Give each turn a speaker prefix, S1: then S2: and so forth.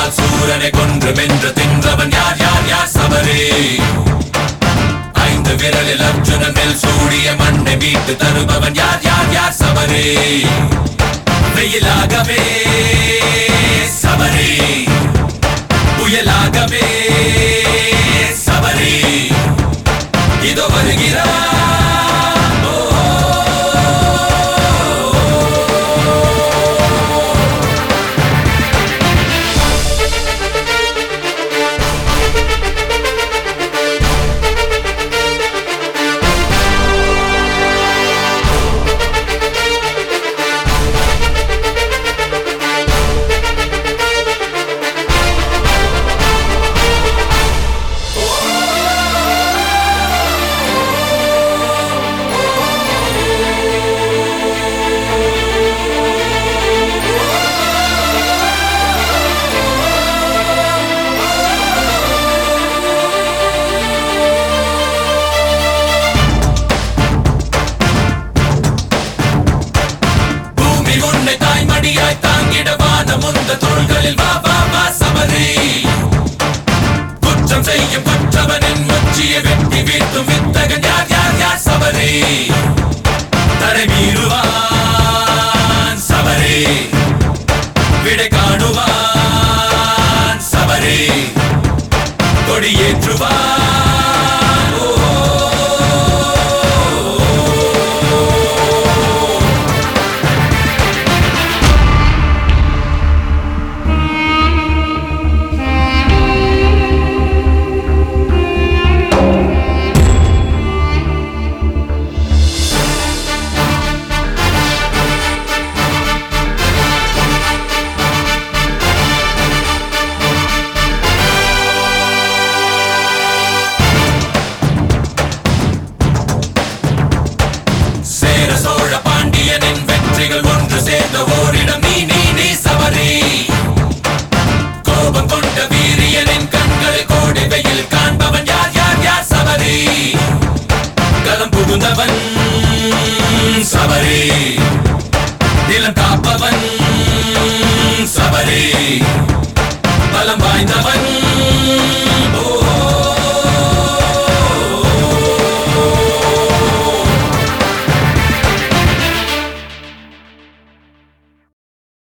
S1: வில்லால் சூரனை கொன்று வென்று தின்றவன் யார் யார் யார் சபரி. 5 விரலில் அர்ஜுனன் மேல் சூடிய மண்ணை மீட்டு தருபவன் யார் யார் யார் சபரி. வெயிலாகவே சபரி, புயலாகவே சபரி, இதோ வருகிறார். தாய்மடியாய் தாங்கிடவான முந்த தோள்களில் வா வா வா சபரி. குற்றம் செய்யும் குற்றவனின் முச்சியை வெட்டி வீழ்த்தும் வித்தகன் யார் யார் யார் சபரி. தடை மீறுவான் சபரி, விடை காணுவான் சபரி, கொடியேற்றுவான். சோழ பாண்டியனின் வெற்றிகள் ஒன்று சேர்ந்த ஓரிடம் நீ நீ நீ சபரி. கோபம் கொண்ட வீரியனின் கண்களை கோடை வெயில் காண்பவன் யார் யார் யார் சபரி. களம் புகுந்தவன் சபரி, நிலம் காப்பவன் சபரி.